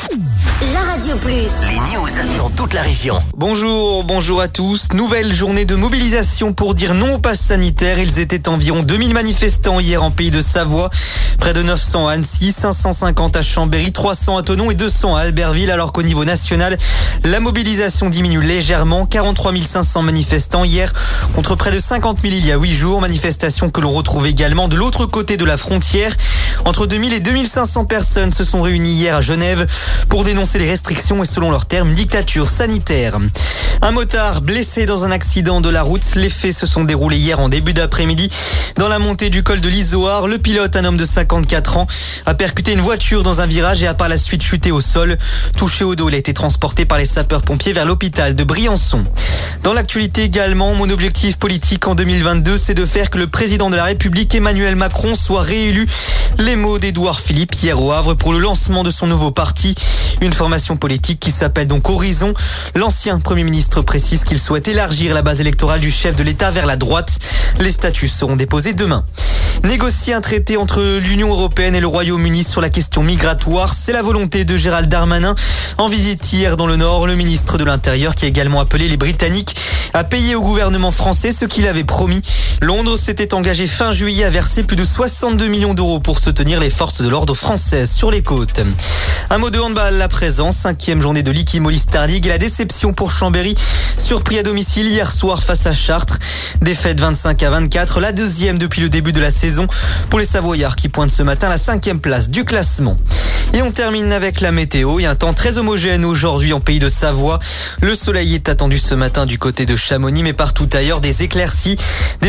La Radio Plus. Les news dans toute la région. Bonjour à tous. Nouvelle journée de mobilisation pour dire non au pass sanitaire. Ils étaient environ 2000 manifestants hier en Pays de Savoie. Près de 900 à Annecy, 550 à Chambéry, 300 à Thonon et 200 à Albertville. Alors qu'au niveau national, la mobilisation diminue légèrement. 43 500 manifestants hier contre près de 50 000 il y a 8 jours. Manifestation que l'on retrouve également de l'autre côté de la frontière. Entre 2000 et 2500 personnes se sont réunies hier à Genève pour dénoncer les restrictions et selon leurs termes, dictature sanitaire. Un motard blessé dans un accident de la route. Les faits se sont déroulés hier en début d'après-midi dans la montée du col de l'Izoard. Le pilote, un homme de 54 ans, a percuté une voiture dans un virage et a par la suite chuté au sol. Touché au dos, il a été transporté par les sapeurs-pompiers vers l'hôpital de Briançon. Dans l'actualité également, mon objectif politique en 2022, c'est de faire que le président de la République, Emmanuel Macron, soit réélu. Les mots d'Édouard Philippe hier au Havre pour le lancement de son nouveau parti. Une formation politique qui s'appelle donc Horizon. L'ancien Premier ministre précise qu'il souhaite élargir la base électorale du chef de l'État vers la droite. Les statuts seront déposés demain. Négocier un traité entre l'Union européenne et le Royaume-Uni sur la question migratoire, c'est la volonté de Gérald Darmanin. En visite hier dans le Nord, le ministre de l'Intérieur qui a également appelé les Britanniques à payer au gouvernement français ce qu'il avait promis. Londres s'était engagé fin juillet à verser plus de 62 millions d'euros pour soutenir les forces de l'ordre françaises sur les côtes. Un mot de handball à présent, 5e journée de l'Ikimoli Star League et la déception pour Chambéry, surpris à domicile hier soir face à Chartres. Défaite 25-24, la deuxième depuis le début de la saison pour les Savoyards qui pointent ce matin la 5e place du classement. Et on termine avec la météo. Il y a un temps très homogène aujourd'hui en Pays de Savoie. Le soleil est attendu ce matin du côté de Chamonix, mais partout ailleurs des éclaircies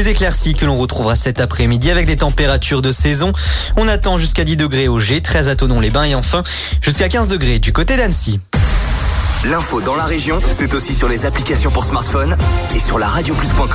que l'on retrouvera cet après-midi avec des températures de saison. On attend jusqu'à 10 degrés au G, 13 à Thonon-les-Bains et enfin jusqu'à 15 degrés du côté d'Annecy. L'info dans la région, c'est aussi sur les applications pour smartphone et sur la radioplus.com.